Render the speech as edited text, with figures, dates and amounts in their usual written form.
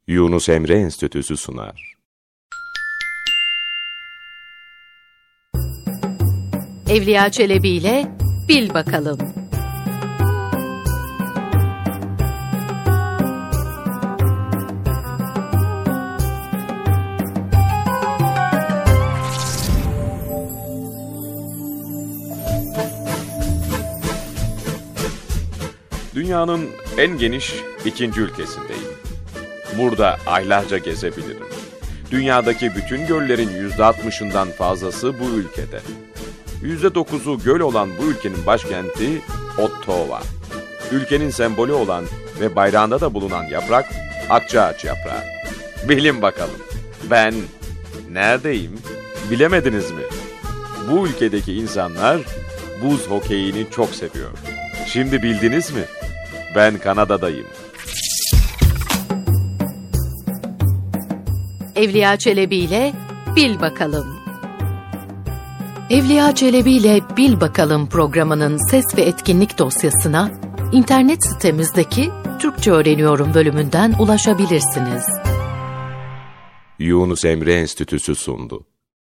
Yunus Emre Enstitüsü sunar. Evliya Çelebi ile Bil Bakalım. Dünyanın en geniş ikinci ülkesindeyim. Burada aylarca gezebilirim. Dünyadaki bütün göllerin %60'ından fazlası bu ülkede. %9'u göl olan bu ülkenin başkenti Ottawa. Ülkenin sembolü olan ve bayrağında da bulunan yaprak akçaağaç yaprağı. Bilin bakalım, ben neredeyim? Bilemediniz mi? Bu ülkedeki insanlar buz hokeyini çok seviyor. Şimdi bildiniz mi? Ben Kanada'dayım. Evliya Çelebi ile Bil Bakalım. Evliya Çelebi ile Bil Bakalım programının ses ve etkinlik dosyasına internet sitemizdeki Türkçe Öğreniyorum bölümünden ulaşabilirsiniz. Yunus Emre Enstitüsü sundu.